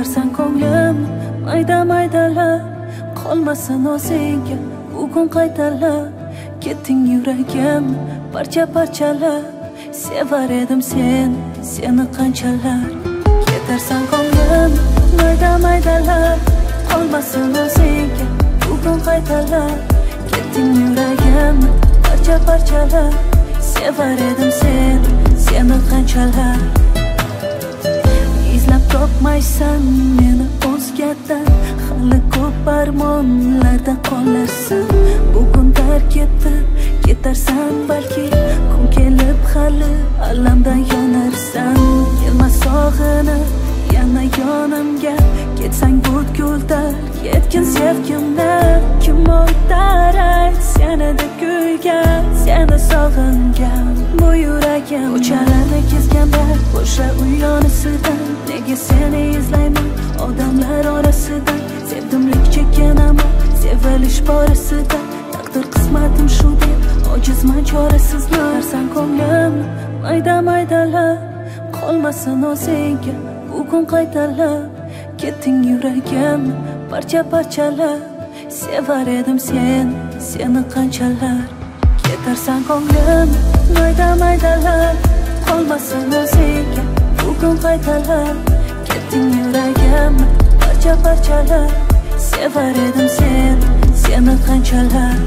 ketarsan ko'nglim mayda maydalab, qolmasin o'zingga bugun qaytalab. Ketding yuragim parcha parchalab, sevar edim seni qanchalar. Ketarsan ko'nglim mayda maydalab, qolmasin o'zingga bugun qaytalab. Ketding yuragim parcha parchalab, sevar edim seni qanchalar. İzlab topmaysan meni o'zgadan, hali ko'p armonlarda qolarsan. Bugun tark etib ketarsan balki, kun kelib hali alamdan yonarsan. Kelma sog'inib yana yonimga, ketsang butkul yetgin sevgimdan. Kim o'tar ayt senida kuygan, seni sog'ingan bu yuragim. Ko'chalarni kezganda o'sha uy yonisidan, nega seni izlayman odamlar orasidan. Sevdimlik chekkanaman sevilish borasida, taqdir qismatim shu deb ojizman chorasiz. Ketarsan ko'nglim mayda maydalab, qolmasin o'zingga bugun qaytalab. Ketding yuragim parcha parchalab, sevar edim seni qanchalar. Ketarsan ko'nglim mayda maydalab, qolmasin o'zingga bugun qaytalab. Ketding yuragim parcha parchalab, sevar edim seni qanchalar.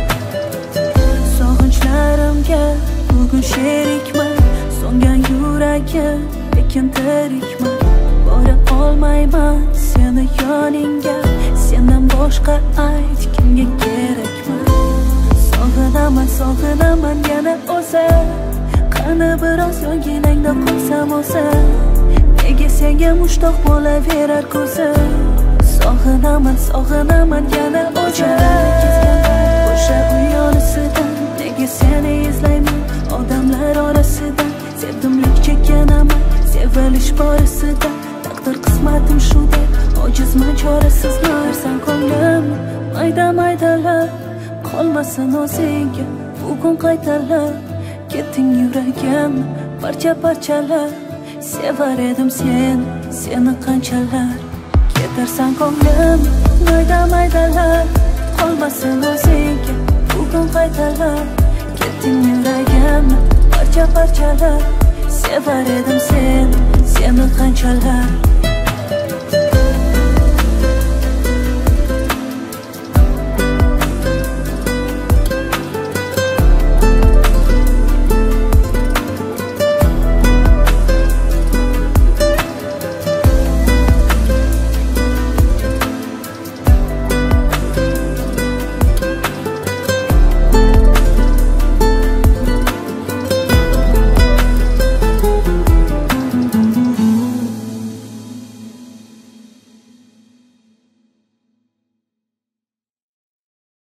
Sog'inchlarimga bugun sherikman, so'ngan yuragim lekin tirikman. Bora olmayman seni yoningga, sendan boshqa ayt kimga kerakman. Sog'inaman yana o'zim, qani biroz yonginangda qolsam o'zim. Nega senga mushtoq bo'laverar ko'zim. Sog'inaman yana o'zim. O'sha uy yonisidan, nega seni izlayman odamlar orasidan. Sevdimlik chekkanaman sevilish borasida, taqdir qismatim shu deb ojizman chorasiz. Ketarsan ko'nglim mayda maydalab, qolmasin o'zingga bugun qaytalab. Ketding yuragim parcha parchalab, sevar edim seni qanchalar. Ketarsan ko'nglim mayda maydalab, qolmasin o'zingga bugun qaytalab. Ketding yuragim parcha parchalab, sevar edim seni qanchalar.